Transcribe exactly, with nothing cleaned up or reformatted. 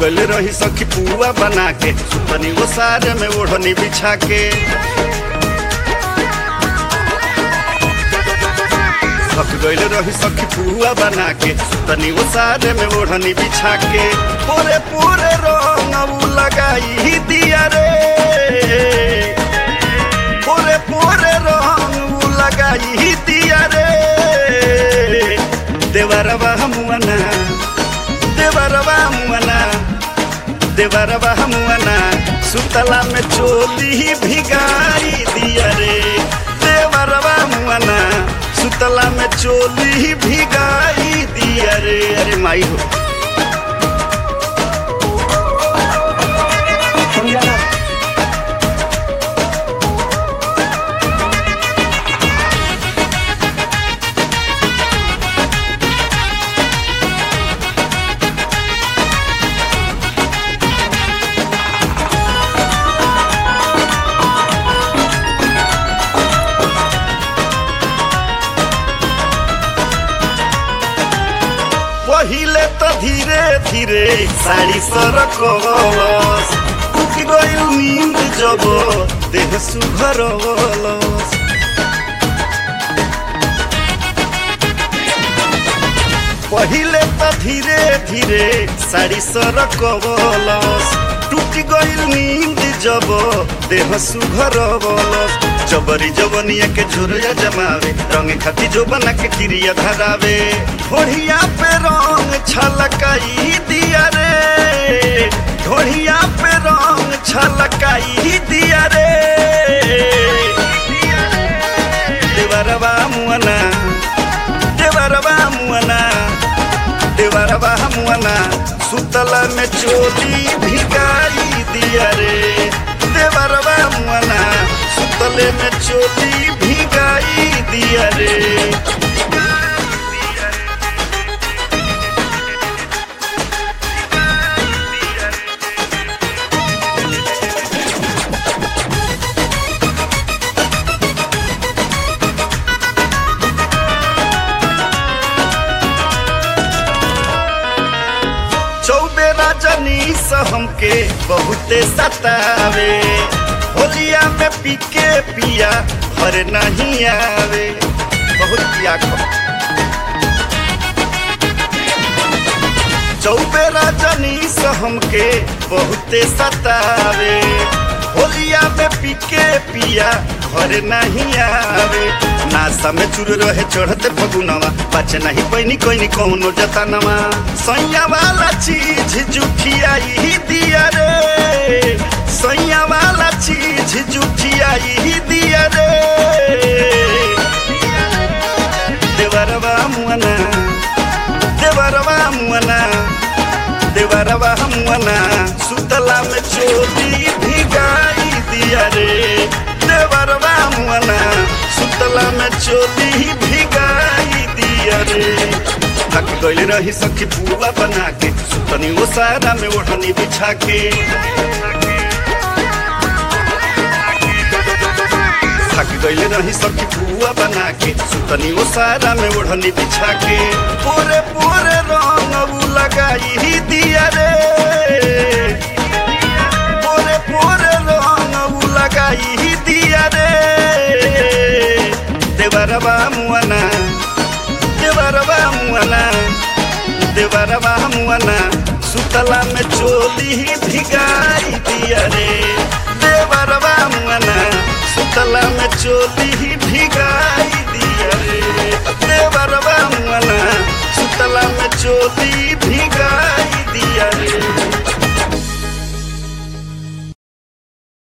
गइल रही सखी पुआ बना के सुतनी वो सारे में ओढ़नी बिछा के थक गइल रही सखी पुआ बना के सुतनी वो सारे में ओढ़नी बिछा के पूरे पूरे रंग लगाई दिया रे पूरे पूरे रंग लगाई दिया रे देवरवा मुअना देवरवा मुअना देवरवा मुअना सुतला में चोली भिगाई दिया रे देवरवा मुअना सुतला में चोली भिगाई दिया रे अरे माई हो पहिले तो धीरे धीरे साड़ी सरकवलस उठ गइल नींद जब देह सुघरवलस पहिले तो धीरे धीरे साड़ी सरकवलस टूट गइल नींद जब देह सुघरवलस जबरी जवनिया के झुरिया जमावे रंग खाती जो बना के क्रिया धरावे ढोढ़िया पे रंग छलकाई दिया रे ढोढ़िया पे रंग छलकाई दिया रे देवरवा मुअना देवरवा मुअना देवरवा मुअना सुतला में चोली भिगाई दिया रे देवरवा मुअना सुतले में चोली भिगाई दिया रे चौबे रजनीश हमके बहुते सतावे होलिया में पीके पिया घर नहीं आवे बहुत पिया खो चौबे रजनीश हमके बहुते सतावे होलिया में पीके पिया घर नहीं आवे नासा में चुर रहे चढ़ते फगुनवा बचे नहीं पैनी कोई कौनो जतनवा सैया वाला चीज जुठियाई दिया रे सैया वाला चीज जुठियाई दिया रे देवरवा मुअना देवरवा मुअना देवरवा मुअना सुतला में चोली भिगाई दिया रे देवरवा मुअना सुतला में चोली भिगाई दिया रे थक गइल रही सखी पुआ बना के सुतनी वो सारा में ओढ़नी बिछा के थक गइल रही सखी पुआ बना के सुतनी वो सारा में ओढ़नी बिछा के पूरे पूरे रंग लगाई दिया रे पूरे पूरे रंग लगाई दिया रे देवरवा मुअना देवरवा मुअना देवरवा मुअना सुतला में चोली भिगाई दिया रे देवरवा मुअना सुतला में चोली भिगाई